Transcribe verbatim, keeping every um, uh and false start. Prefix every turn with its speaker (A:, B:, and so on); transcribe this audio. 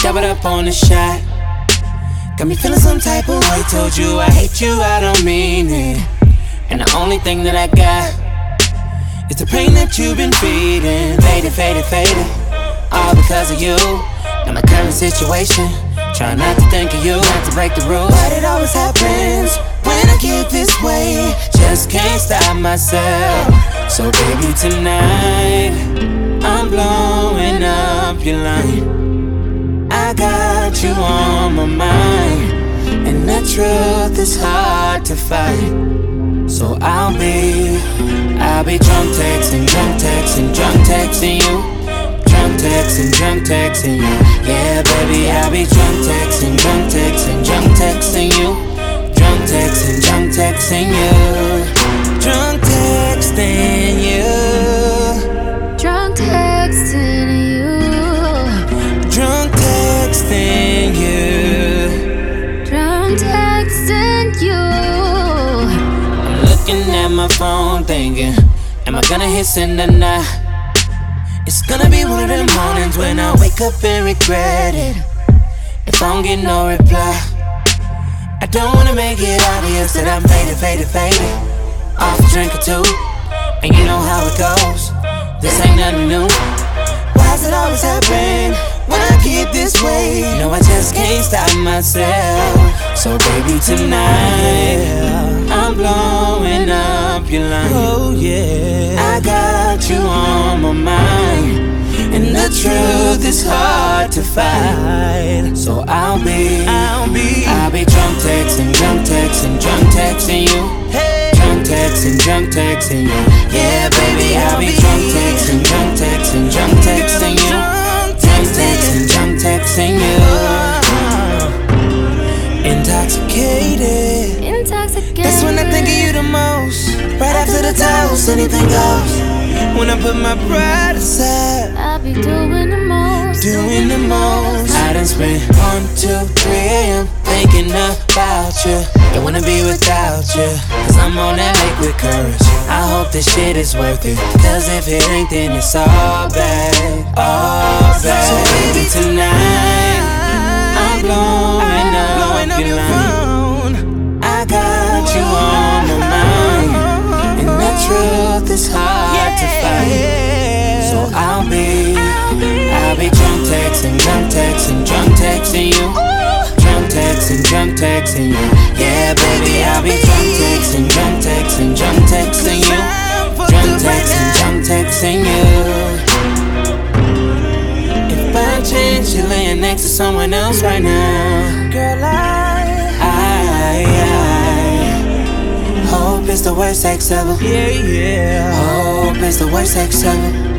A: doubled up on the shot. Got me feeling some type of way. Told you I hate you, I don't mean it. And the only thing that I got is the pain that you've been feeding. Faded, faded, faded, all because of you. Now my current situation, try not to think of you, not to break the rules. But it always happens when I get this way. Just can't stop myself. So baby, tonight I'm blowing up your line. I got you on my mind, and the truth is hard to fight. So I'll be, I'll be drunk texting, drunk texting, drunk texting you. Drunk texting, drunk texting you. Yeah, baby, I'll be drunk texting, drunk texting, drunk texting you. Drunk texting, drunk texting you. Drunk texting you.
B: Drunk texting you.
A: Drunk texting you.
B: Drunk texting you.
A: I'm looking at my phone thinking, am I gonna hit send tonight? It's gonna be one of them mornings when I wake up and regret it if I don't get no reply. I don't wanna make it obvious that I'm faded, faded, faded off a drink or two, and you know how it goes. This ain't nothing new. Why does it always happen when I get this way? No, I just can't stop myself. So baby, tonight I'm blowing up your line. Oh yeah, I got you on my mind, and the truth is hard to fight. So I'll be, I'll be, I'll be drunk texting, drunk texting, drunk texting you. Hey. Drunk texting, drunk texting you. Yeah, baby, I'll be drunk texting, drunk texting, drunk texting you. Drunk texting, drunk texting you. Intoxicated.
B: Intoxicated.
A: That's when I think of you the most. Right after the toast, anything goes. When I put my pride aside,
B: I'll be doing the most.
A: Doing the most. I done spent one, two, three a.m. thinking about you. Don't wanna be without you, cause I'm on that liquid courage. I hope this shit is worth it, cause if it ain't, then it's all bad, all bad. So baby, tonight I'm blowing up your line. I got you on my mind, and the truth is hard to fight. So I'll be, I'll be drunk texting, drunk texting, drunk texting you. Drunk texting, drunk texting you. Yeah, baby, I'll be drunk texting, drunk texting, drunk texting you. Drunk texting, drunk texting you. If by chance you're laying next to someone else right now, girl, I, I, I hope it's the worst sex ever. Yeah, yeah. Hope it's the worst sex ever.